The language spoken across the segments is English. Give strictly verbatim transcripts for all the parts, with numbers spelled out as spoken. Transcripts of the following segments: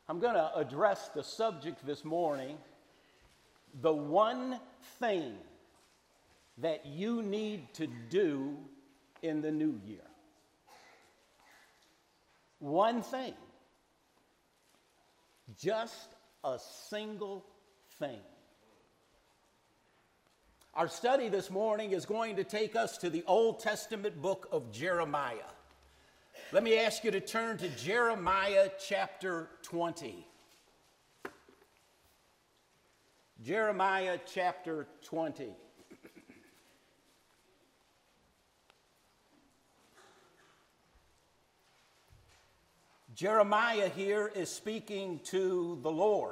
I'm going to address the subject this morning, the one thing that you need to do in the new year. One thing. Just a single thing. Our study this morning is going to take us to the Old Testament book of Jeremiah. Let me ask you to turn to Jeremiah chapter twenty. Jeremiah chapter twenty. Jeremiah here is speaking to the Lord.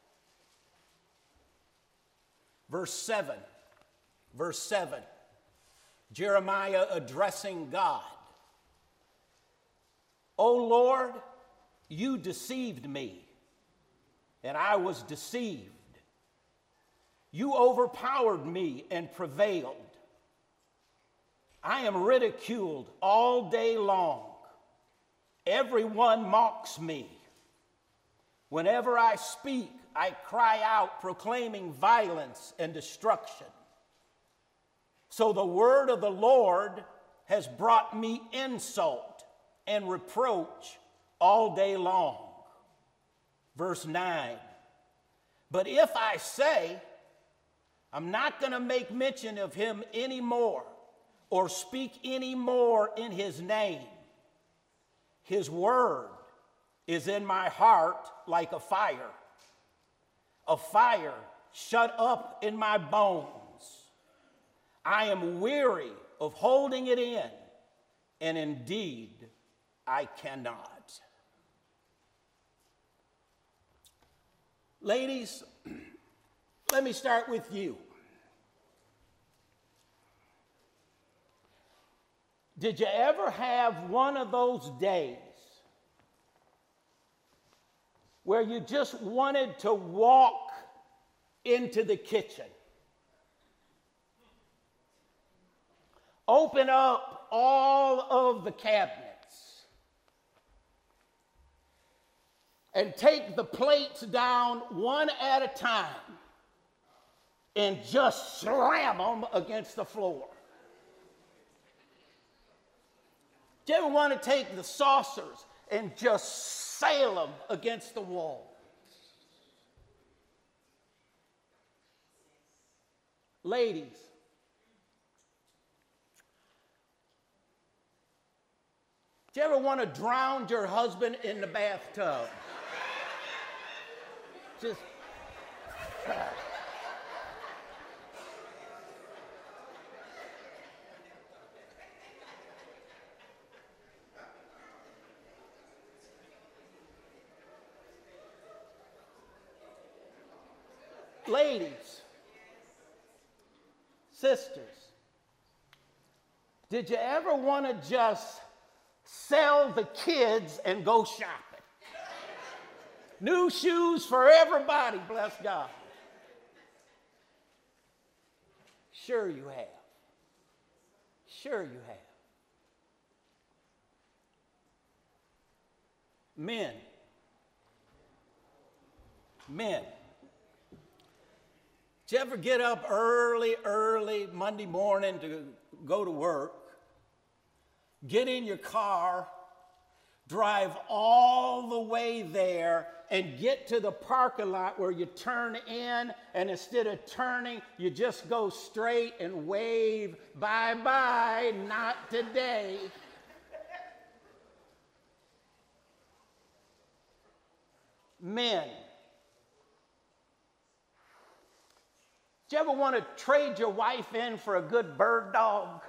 Verse seven. Verse seven. Jeremiah addressing God. O Lord, you deceived me, and I was deceived. You overpowered me and prevailed. I am ridiculed all day long. Everyone mocks me. Whenever I speak, I cry out, proclaiming violence and destruction. So the word of the Lord has brought me insult and reproach all day long. Verse nine. But if I say, I'm not going to make mention of him anymore or speak anymore in his name, his word is in my heart like a fire, a fire shut up in my bones. I am weary of holding it in, and indeed I cannot. Ladies, let me start with you. Did you ever have one of those days where you just wanted to walk into the kitchen, open up all of the cabinets, and take the plates down one at a time and just slam them against the floor? Do you ever want to take the saucers and just sail them against the wall? Ladies, do you ever want to drown your husband in the bathtub? Just. Ladies, sisters, did you ever want to just sell the kids and go shopping? New shoes for everybody, bless God. Sure you have. Sure you have. Men. Men. Did you ever get up early, early Monday morning to go to work, get in your car, drive all the way there, and get to the parking lot where you turn in, and instead of turning, you just go straight and wave, bye-bye, not today. Men. Do you ever want to trade your wife in for a good bird dog?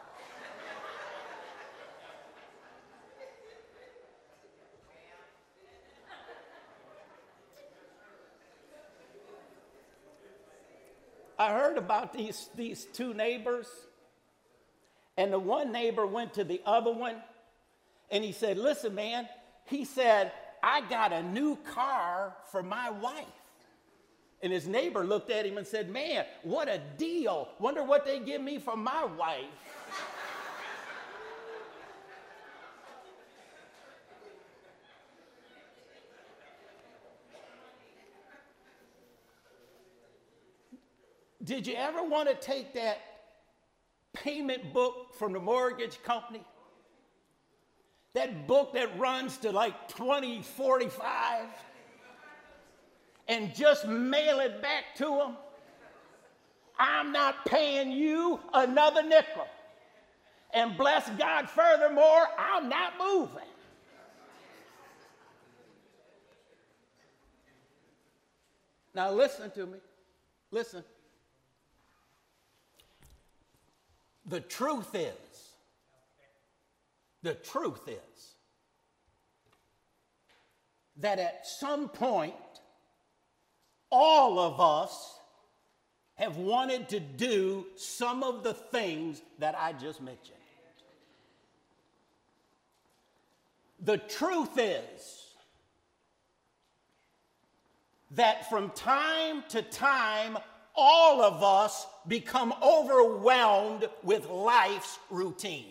I heard about these, these two neighbors, and the one neighbor went to the other one, and he said, listen, man, he said, I got a new car for my wife. And his neighbor looked at him and said, man, what a deal. Wonder what they give me for my wife. Did you ever want to take that payment book from the mortgage company? That book that runs to like twenty forty-five and just mail it back to them? I'm not paying you another nickel. And bless God, furthermore, I'm not moving. Now listen to me. Listen. The truth is, the truth is that at some point, all of us have wanted to do some of the things that I just mentioned. The truth is that from time to time, all of us become overwhelmed with life's routine.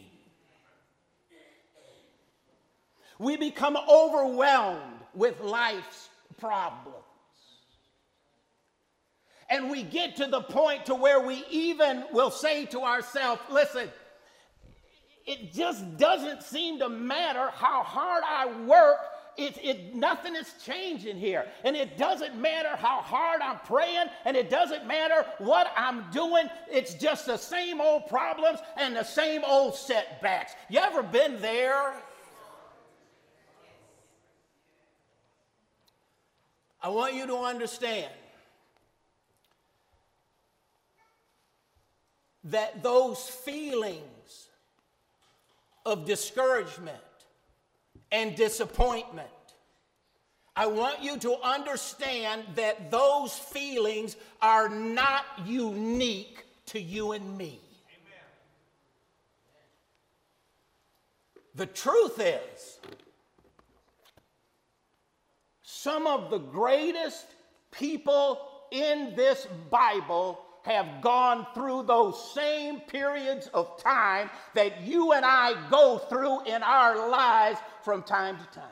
We become overwhelmed with life's problems. And we get to the point to where we even will say to ourselves, listen, it just doesn't seem to matter how hard I work. It, it, nothing is changing here. And it doesn't matter how hard I'm praying, and it doesn't matter what I'm doing. It's just the same old problems and the same old setbacks. You ever been there? I want you to understand that those feelings of discouragement and disappointment, I want you to understand that those feelings are not unique to you and me. Amen. The truth is, some of the greatest people in this Bible have gone through those same periods of time that you and I go through in our lives from time to time.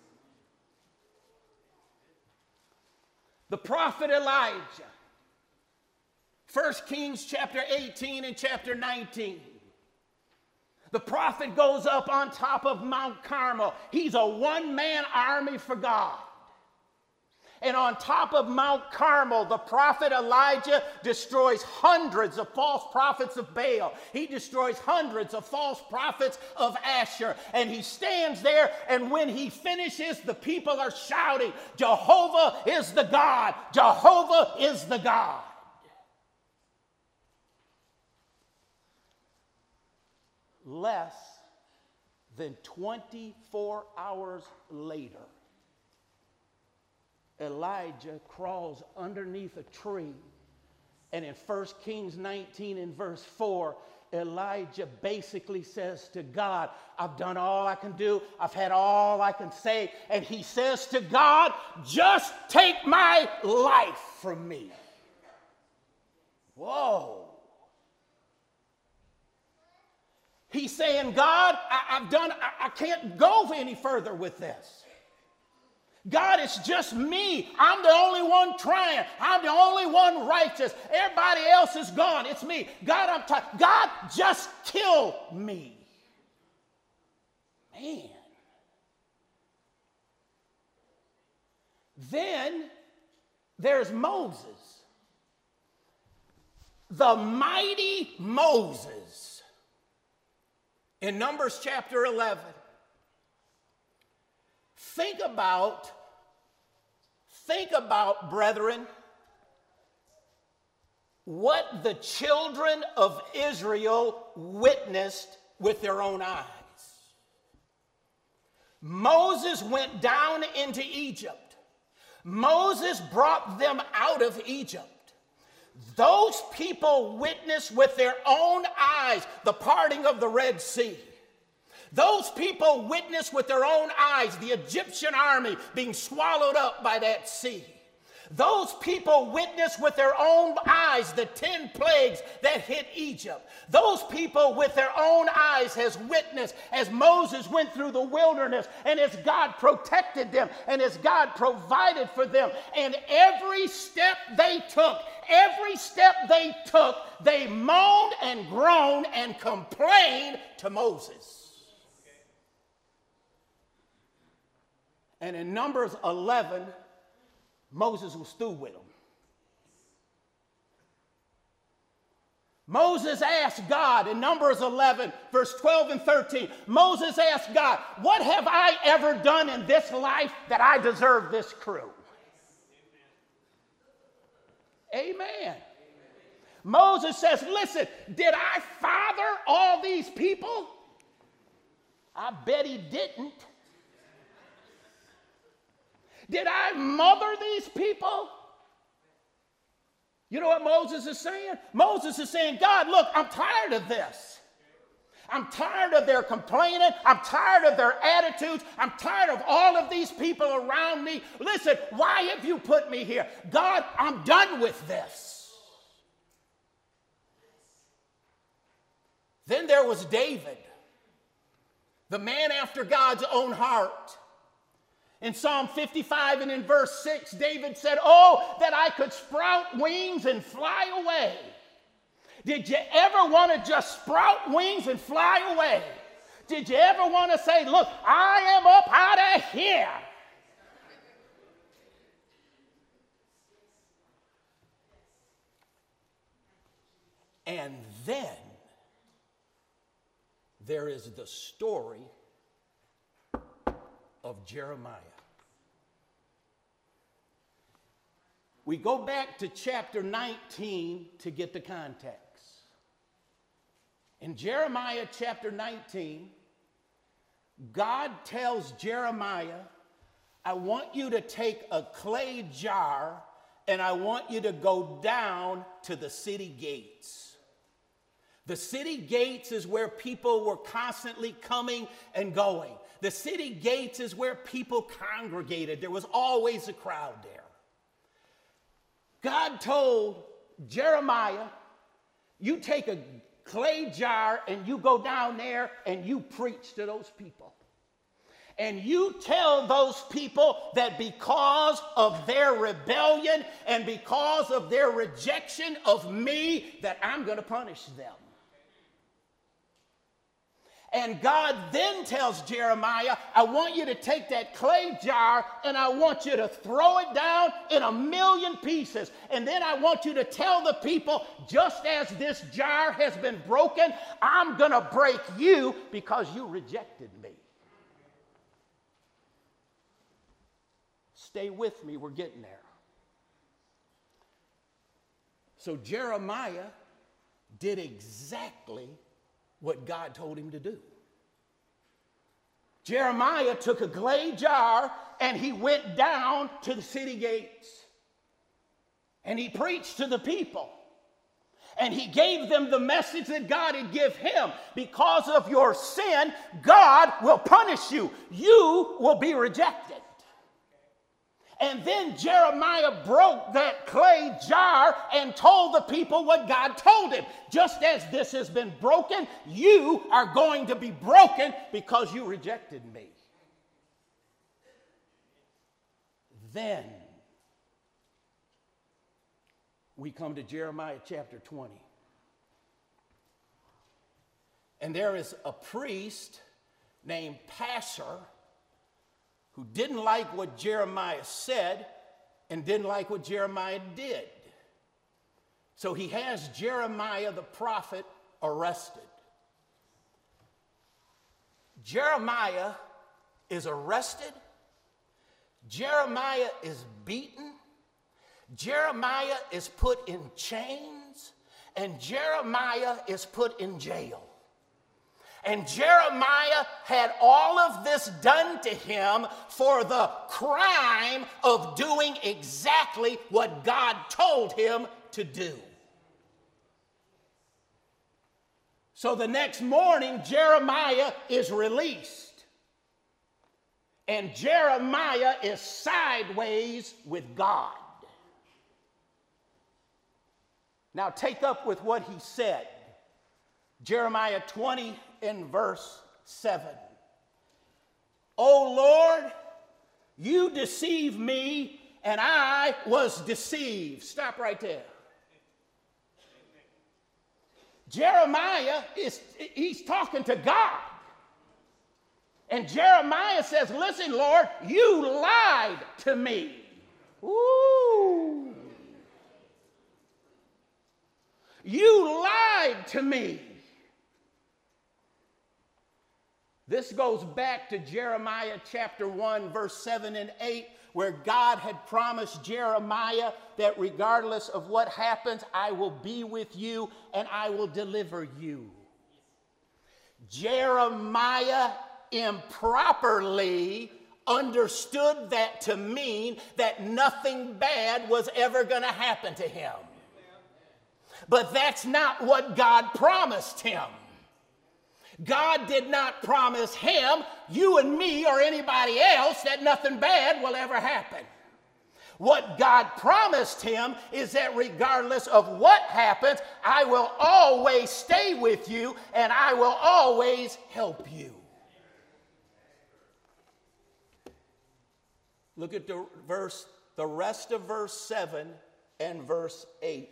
The prophet Elijah, First Kings chapter eighteen and chapter nineteen. The prophet goes up on top of Mount Carmel. He's a one-man army for God. And on top of Mount Carmel, the prophet Elijah destroys hundreds of false prophets of Baal. He destroys hundreds of false prophets of Asher. And he stands there, and when he finishes, the people are shouting, Jehovah is the God! Jehovah is the God! Less than twenty-four hours later, Elijah crawls underneath a tree, and in First Kings nineteen in verse four, Elijah basically says to God, I've done all I can do, I've had all I can say, and he says to God, just take my life from me. Whoa. He's saying, God, I, I've done, I, I can't go any further with this. God, it's just me. I'm the only one trying. I'm the only one righteous. Everybody else is gone. It's me. God, I'm tired. God, just kill me. Man. Then there's Moses. The mighty Moses. In Numbers chapter eleven. Think about, think about, brethren, what the children of Israel witnessed with their own eyes. Moses went down into Egypt. Moses brought them out of Egypt. Those people witnessed with their own eyes the parting of the Red Sea. Those people witnessed with their own eyes the Egyptian army being swallowed up by that sea. Those people witnessed with their own eyes the ten plagues that hit Egypt. Those people with their own eyes has witnessed as Moses went through the wilderness and as God protected them and as God provided for them. And every step they took, every step they took, they moaned and groaned and complained to Moses. And in Numbers eleven, Moses was through with them. Moses asked God in Numbers eleven, verse twelve and thirteen. Moses asked God, what have I ever done in this life that I deserve this crew? Amen. Amen. Moses says, listen, did I father all these people? I bet he didn't. Did I mother these people? You know what Moses is saying? Moses is saying, God, look, I'm tired of this. I'm tired of their complaining. I'm tired of their attitudes. I'm tired of all of these people around me. Listen, why have you put me here? God, I'm done with this. Then there was David, the man after God's own heart. In Psalm fifty-five and in verse six, David said, oh, that I could sprout wings and fly away. Did you ever want to just sprout wings and fly away? Did you ever want to say, look, I am up out of here? And then there is the story of Jeremiah. We go back to chapter nineteen to get the context. In Jeremiah chapter nineteen, God tells Jeremiah, I want you to take a clay jar and I want you to go down to the city gates. The city gates is where people were constantly coming and going. The city gates is where people congregated. There was always a crowd there. God told Jeremiah, you take a clay jar and you go down there and you preach to those people. And you tell those people that because of their rebellion and because of their rejection of me, that I'm going to punish them. And God then tells Jeremiah, I want you to take that clay jar and I want you to throw it down in a million pieces. And then I want you to tell the people, just as this jar has been broken, I'm going to break you because you rejected me. Stay with me, we're getting there. So Jeremiah did exactly what God told him to do. Jeremiah took a clay jar and he went down to the city gates. And he preached to the people. And he gave them the message that God had given him. Because of your sin, God will punish you. You will be rejected. And then Jeremiah broke that clay jar and told the people what God told him. Just as this has been broken, you are going to be broken because you rejected me. Then we come to Jeremiah chapter twenty. And there is a priest named Pashur who didn't like what Jeremiah said and didn't like what Jeremiah did. So he has Jeremiah the prophet arrested. Jeremiah is arrested. Jeremiah is beaten. Jeremiah is put in chains. And Jeremiah is put in jail. And Jeremiah had all of this done to him for the crime of doing exactly what God told him to do. So the next morning, Jeremiah is released. And Jeremiah is sideways with God. Now take up with what he said. Jeremiah twenty and verse seven. O Lord, you deceive me, and I was deceived. Stop right there. Jeremiah is, he's talking to God. And Jeremiah says, listen, Lord, you lied to me. Ooh. You lied to me. This goes back to Jeremiah chapter one, verse seven and eight, where God had promised Jeremiah that regardless of what happens, I will be with you and I will deliver you. Jeremiah improperly understood that to mean that nothing bad was ever going to happen to him. But that's not what God promised him. God did not promise him, you and me, or anybody else that nothing bad will ever happen. What God promised him is that regardless of what happens, I will always stay with you and I will always help you. Look at the verse, the rest of verse seven and verse eight.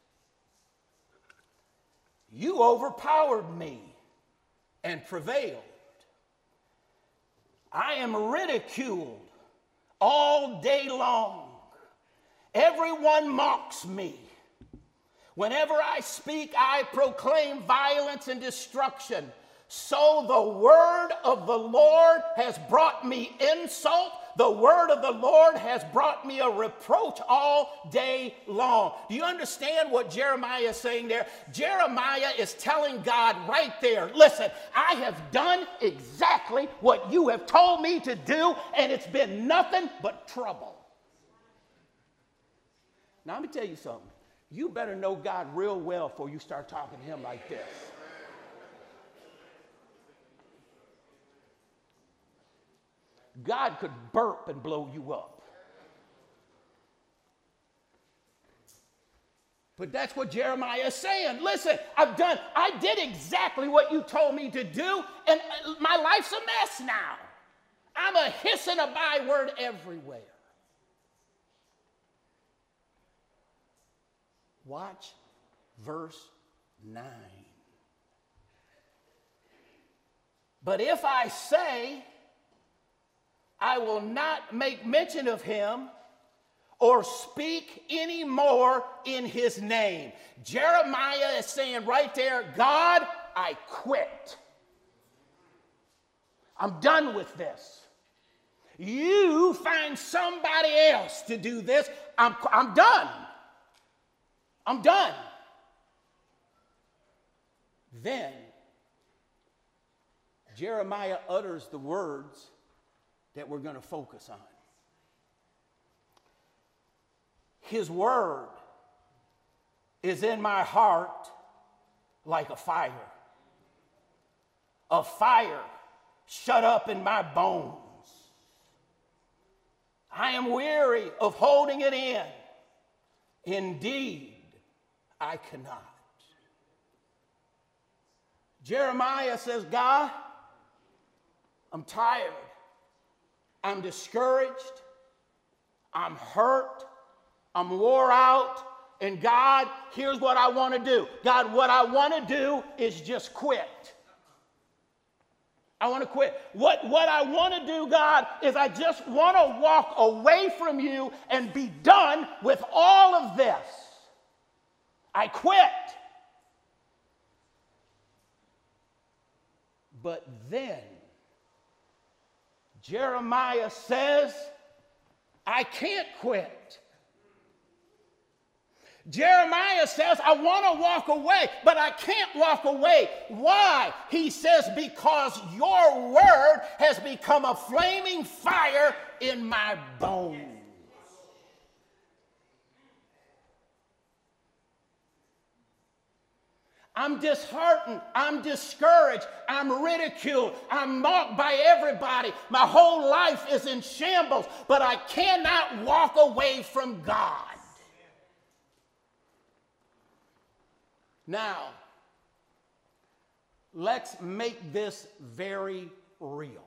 You overpowered me and prevailed. I am ridiculed all day long. Everyone mocks me. Whenever I speak, I proclaim violence and destruction. So the word of the Lord has brought me insult. The word of the Lord has brought me a reproach all day long. Do you understand what Jeremiah is saying there? Jeremiah is telling God right there, listen, I have done exactly what you have told me to do, and it's been nothing but trouble. Now, let me tell you something. You better know God real well before you start talking to him like this. God could burp and blow you up. But that's what Jeremiah is saying. Listen, I've done, I did exactly what you told me to do, and my life's a mess now. I'm a hiss and a byword everywhere. Watch verse nine. But if I say, I will not make mention of him or speak any more in his name. Jeremiah is saying right there, God, I quit. I'm done with this. You find somebody else to do this. I'm, I'm done. I'm done. Then Jeremiah utters the words that we're going to focus on. His word is in my heart like a fire. A fire shut up in my bones. I am weary of holding it in. Indeed, I cannot. Jeremiah says, God, I'm tired. I'm discouraged, I'm hurt, I'm wore out, and God, here's what I want to do. God, what I want to do is just quit. I want to quit. What, what I want to do, God, is I just want to walk away from you and be done with all of this. I quit. But then, Jeremiah says, I can't quit. Jeremiah says, I want to walk away, but I can't walk away. Why? He says, because your word has become a flaming fire in my bones. I'm disheartened, I'm discouraged, I'm ridiculed, I'm mocked by everybody. My whole life is in shambles, but I cannot walk away from God. Now, let's make this very real.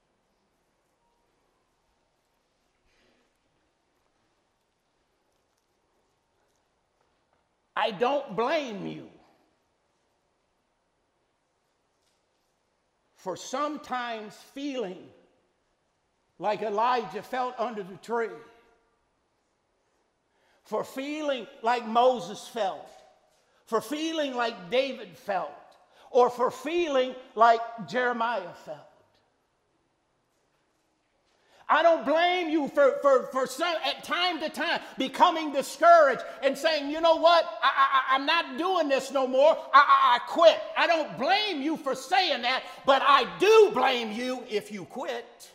I don't blame you for sometimes feeling like Elijah felt under the tree, for feeling like Moses felt, for feeling like David felt, or for feeling like Jeremiah felt. I don't blame you for, for, for some, at time to time becoming discouraged and saying, you know what, I, I, I'm not doing this no more, I, I, I quit. I don't blame you for saying that, but I do blame you if you quit.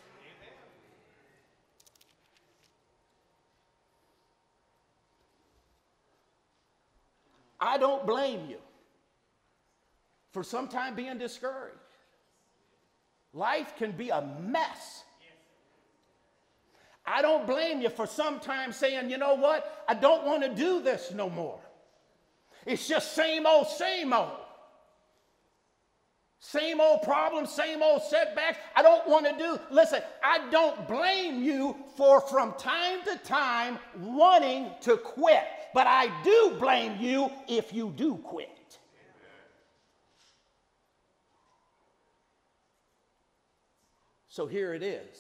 I don't blame you for sometimes being discouraged. Life can be a mess. I don't blame you for sometimes saying, you know what, I don't want to do this no more. It's just same old, same old. Same old problems, same old setbacks. I don't want to do. Listen, I don't blame you for from time to time wanting to quit. But I do blame you if you do quit. So here it is.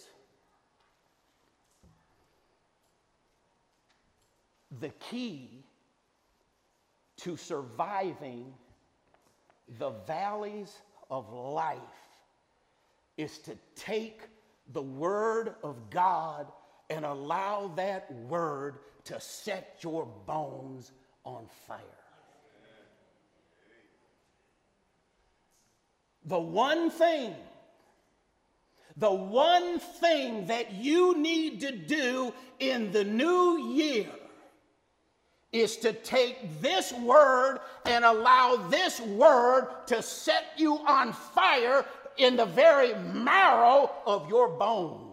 The key to surviving the valleys of life is to take the word of God and allow that word to set your bones on fire. The one thing, the one thing that you need to do in the new year is to take this word and allow this word to set you on fire in the very marrow of your bones.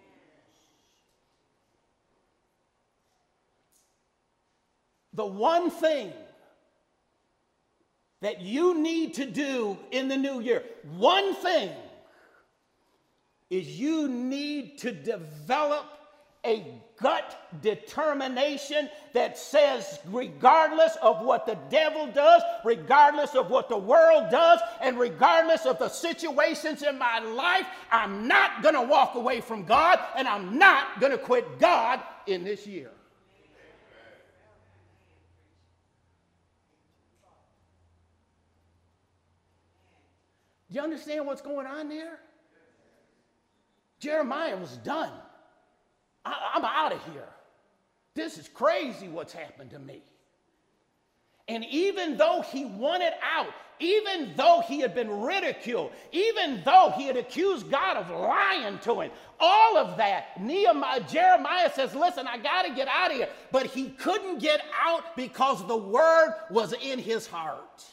The one thing that you need to do in the new year, one thing, is you need to develop a gut determination that says, regardless of what the devil does, regardless of what the world does, and regardless of the situations in my life, I'm not going to walk away from God, and I'm not going to quit God in this year. Do you understand what's going on there? Jeremiah was done. I, I'm out of here. This is crazy what's happened to me. And even though he wanted out, even though he had been ridiculed, even though he had accused God of lying to him, all of that, Nehemiah, Jeremiah says, listen, I got to get out of here. But he couldn't get out because the word was in his heart.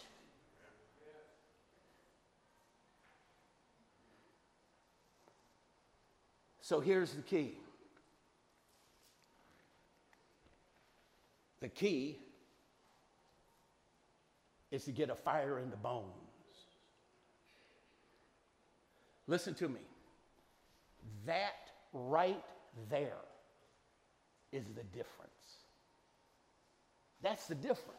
So here's the key. The key is to get a fire in the bones. Listen to me. That right there is the difference. That's the difference.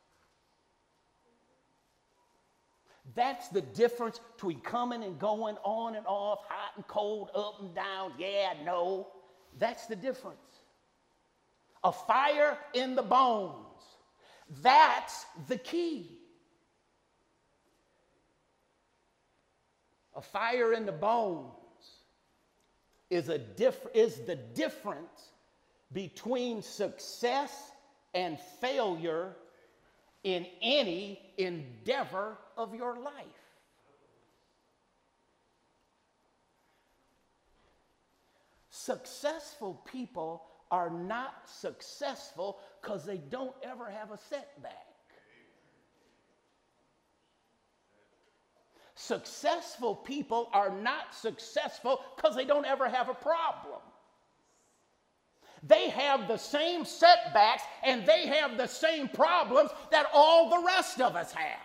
That's the difference between coming and going, on and off, hot and cold, up and down, yeah, no. That's the difference. A fire in the bones. That's the key. A fire in the bones is, a diff- is the difference between success and failure in any endeavor of your life. Successful people are not successful because they don't ever have a setback. Successful people are not successful because they don't ever have a problem. They have the same setbacks and they have the same problems that all the rest of us have.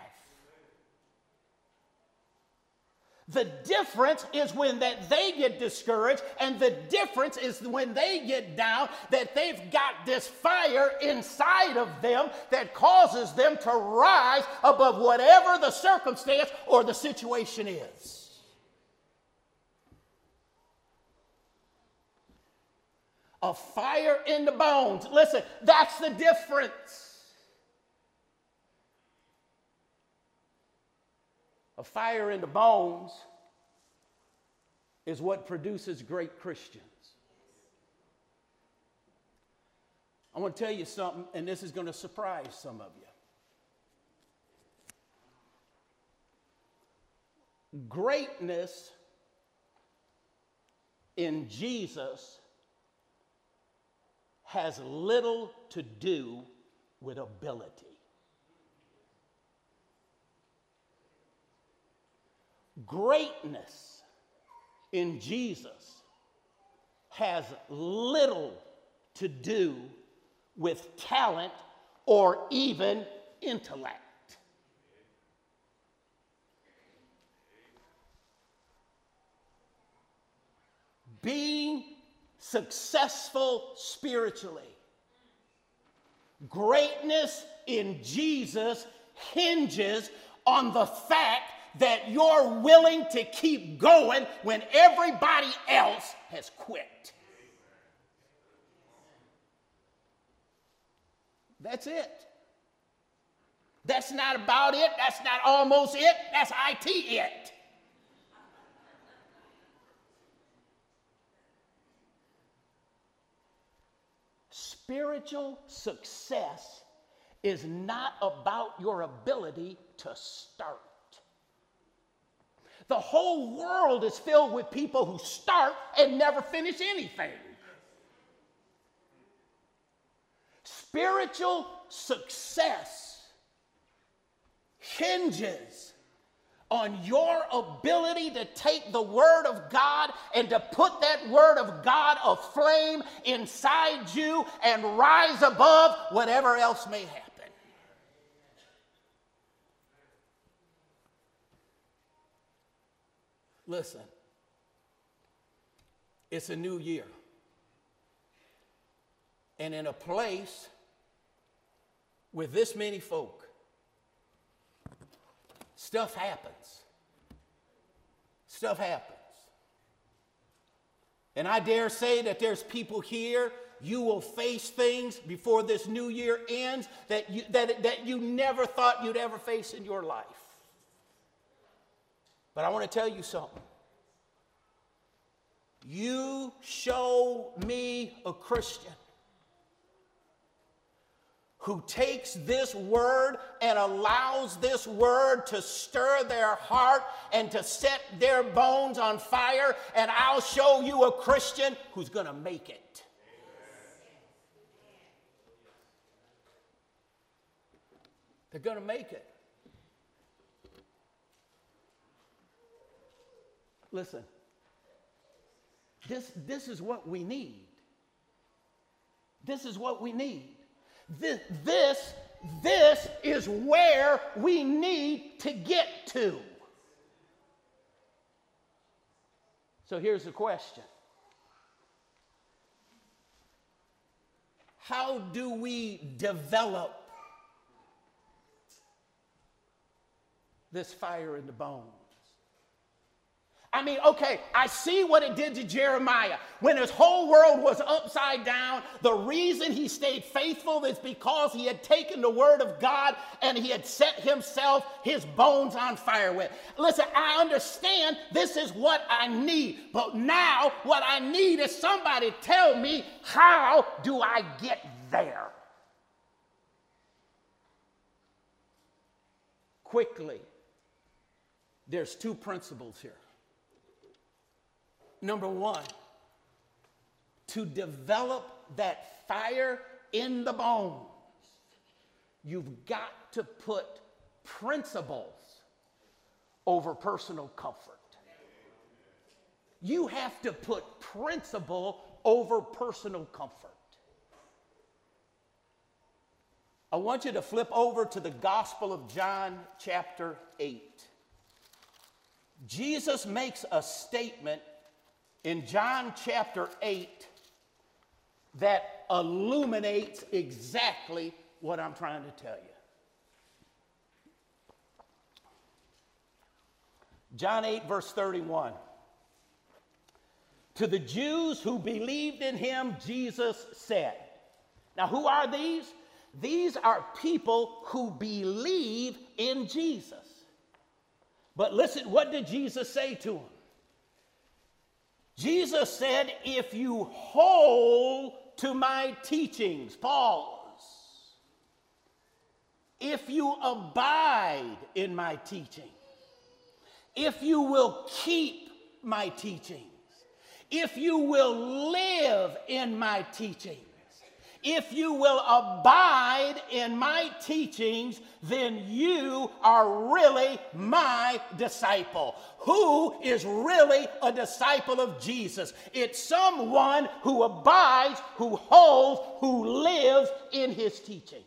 The difference is when that they get discouraged, and the difference is when they get down, that they've got this fire inside of them that causes them to rise above whatever the circumstance or the situation is. A fire in the bones. Listen, that's the difference. A fire in the bones is what produces great Christians. I want to tell you something, and this is going to surprise some of you. Greatness in Jesus has little to do with ability. Greatness in Jesus has little to do with talent or even intellect. Being successful spiritually, greatness in Jesus hinges on the fact that you're willing to keep going when everybody else has quit. That's it. That's not about it. That's not almost it. That's I T it. Spiritual success is not about your ability to start. The whole world is filled with people who start and never finish anything. Spiritual success hinges on your ability to take the Word of God and to put that Word of God aflame inside you and rise above whatever else may happen. Listen, it's a new year. And in a place with this many folk, stuff happens. Stuff happens. And I dare say that there's people here, you will face things before this new year ends that you, that, that you never thought you'd ever face in your life. But I want to tell you something. You show me a Christian who takes this word and allows this word to stir their heart and to set their bones on fire, and I'll show you a Christian who's going to make it. They're going to make it. Listen, this, this is what we need. This is what we need. This, this, this is where we need to get to. So here's the question. How do we develop this fire in the bones? I mean, okay, I see what it did to Jeremiah. When his whole world was upside down, the reason he stayed faithful is because he had taken the word of God and he had set himself, his bones on fire with. Listen, I understand this is what I need, but now what I need is somebody tell me, how do I get there? Quickly, there's two principles here. Number one, to develop that fire in the bones, you've got to put principles over personal comfort. You have to put principle over personal comfort. I want you to flip over to the Gospel of John, chapter eight. Jesus makes a statement in John chapter eight that illuminates exactly what I'm trying to tell you. John eight, verse thirty-one. To the Jews who believed in him, Jesus said. Now, who are these? These are people who believe in Jesus. But listen, what did Jesus say to them? Jesus said, if you hold to my teachings, pause. If you abide in my teaching, if you will keep my teachings, if you will live in my teachings, if you will abide in my teachings, then you are really my disciple. Who is really a disciple of Jesus? It's someone who abides, who holds, who lives in his teachings.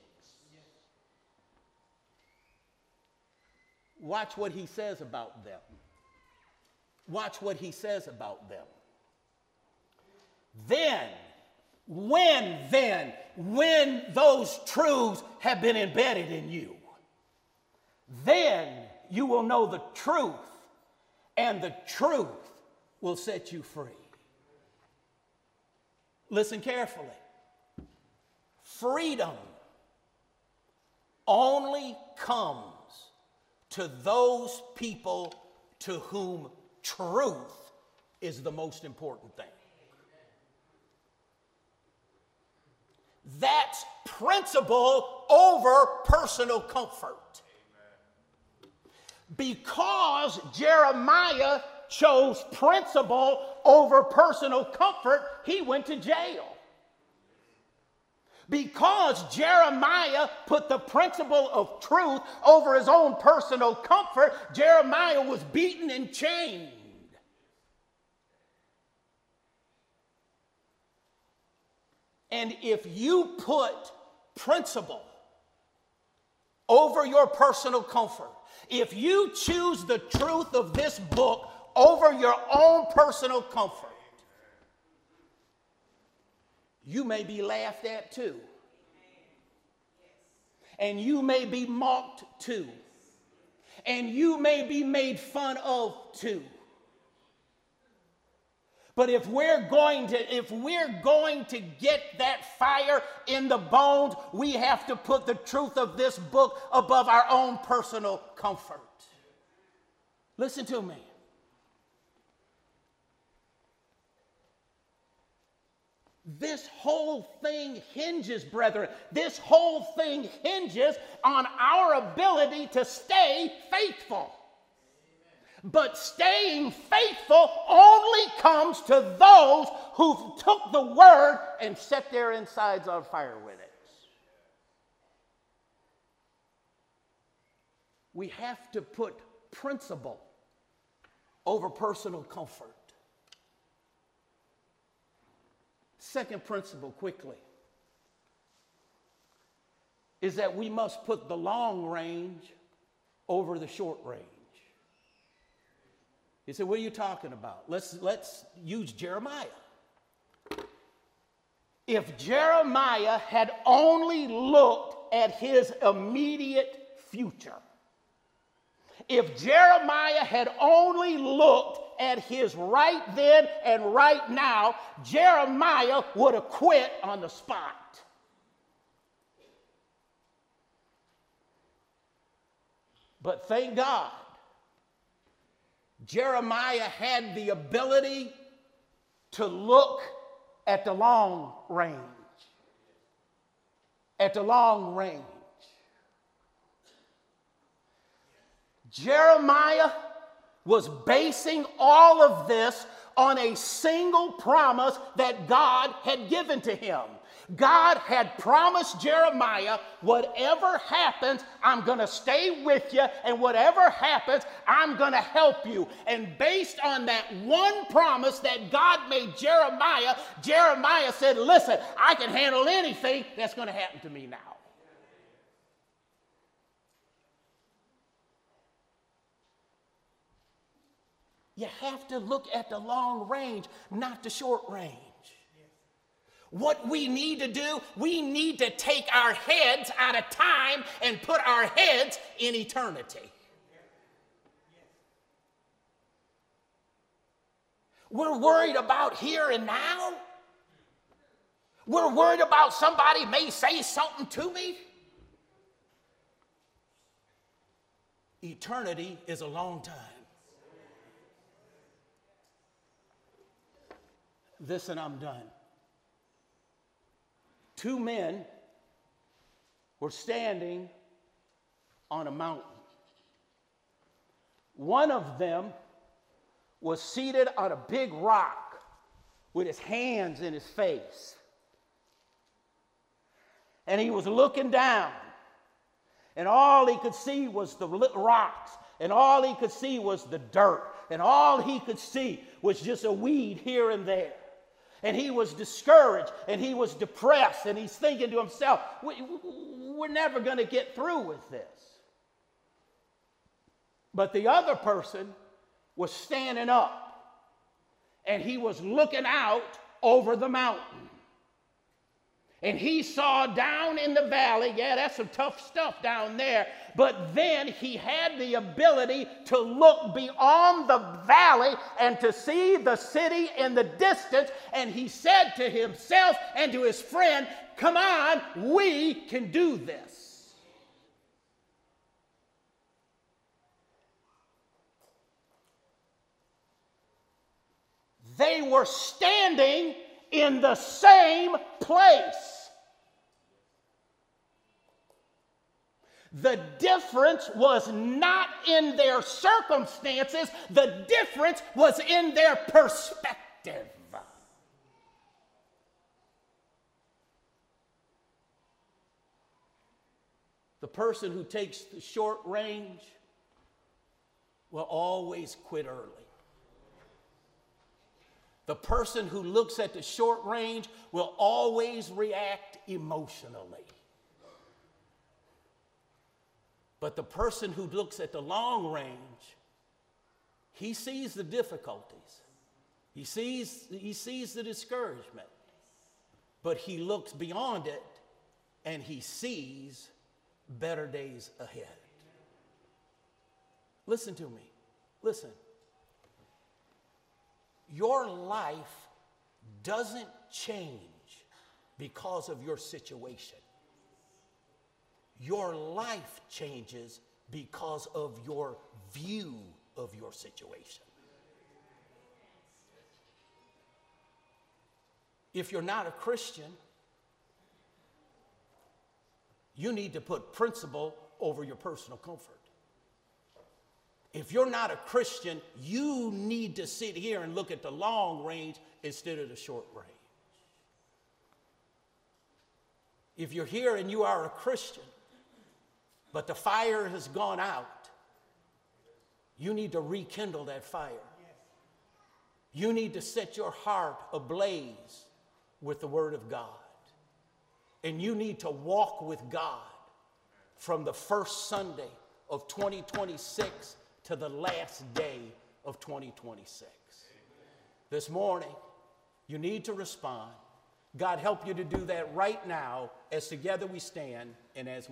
Watch what he says about them. Watch what he says about them. Then, when then, when those truths have been embedded in you, then you will know the truth, and the truth will set you free. Listen carefully. Freedom only comes to those people to whom truth is the most important thing. That's principle over personal comfort. Because Jeremiah chose principle over personal comfort, he went to jail. Because Jeremiah put the principle of truth over his own personal comfort, Jeremiah was beaten and chained. And if you put principle over your personal comfort, if you choose the truth of this book over your own personal comfort, you may be laughed at too. And you may be mocked too. And you may be made fun of too. But if we're going to, if we're going to get that fire in the bones, we have to put the truth of this book above our own personal comfort. Listen to me. This whole thing hinges, brethren, this whole thing hinges on our ability to stay faithful. But staying faithful only comes to those who took the word and set their insides on fire with it. We have to put principle over personal comfort. Second principle, quickly, is that we must put the long range over the short range. You say, what are you talking about? Let's, let's use Jeremiah. If Jeremiah had only looked at his immediate future, if Jeremiah had only looked at his right then and right now, Jeremiah would have quit on the spot. But thank God, Jeremiah had the ability to look at the long range. At the long range. Jeremiah was basing all of this on a single promise that God had given to him. God had promised Jeremiah, whatever happens, I'm going to stay with you, and whatever happens, I'm going to help you. And based on that one promise that God made Jeremiah, Jeremiah said, listen, I can handle anything that's going to happen to me now. You have to look at the long range, not the short range. What we need to do, we need to take our heads out of time and put our heads in eternity. We're worried about here and now. We're worried about somebody may say something to me. Eternity is a long time. This and I'm done. Two men were standing on a mountain. One of them was seated on a big rock with his hands in his face. And he was looking down, and all he could see was the rocks, and all he could see was the dirt, and all he could see was just a weed here and there. And he was discouraged, and he was depressed, and he's thinking to himself, we're never going to get through with this. But the other person was standing up, and he was looking out over the mountain. And he saw down in the valley, yeah, that's some tough stuff down there, but then he had the ability to look beyond the valley and to see the city in the distance, and he said to himself and to his friend, come on, we can do this. They were standing in the same place. The difference was not in their circumstances, the difference was in their perspective. The person who takes the short range will always quit early. The person who looks at the short range will always react emotionally. But the person who looks at the long range, he sees the difficulties. He sees, he sees the discouragement. But he looks beyond it and he sees better days ahead. Listen to me. Listen. Your life doesn't change because of your situation. Your life changes because of your view of your situation. If you're not a Christian, you need to put principle over your personal comfort. If you're not a Christian, you need to sit here and look at the long range instead of the short range. If you're here and you are a Christian, but the fire has gone out, you need to rekindle that fire. You need to set your heart ablaze with the Word of God. And you need to walk with God from the first Sunday of twenty twenty-six to the last day of twenty twenty-six. This morning, you need to respond. God help you to do that right now as together we stand and as we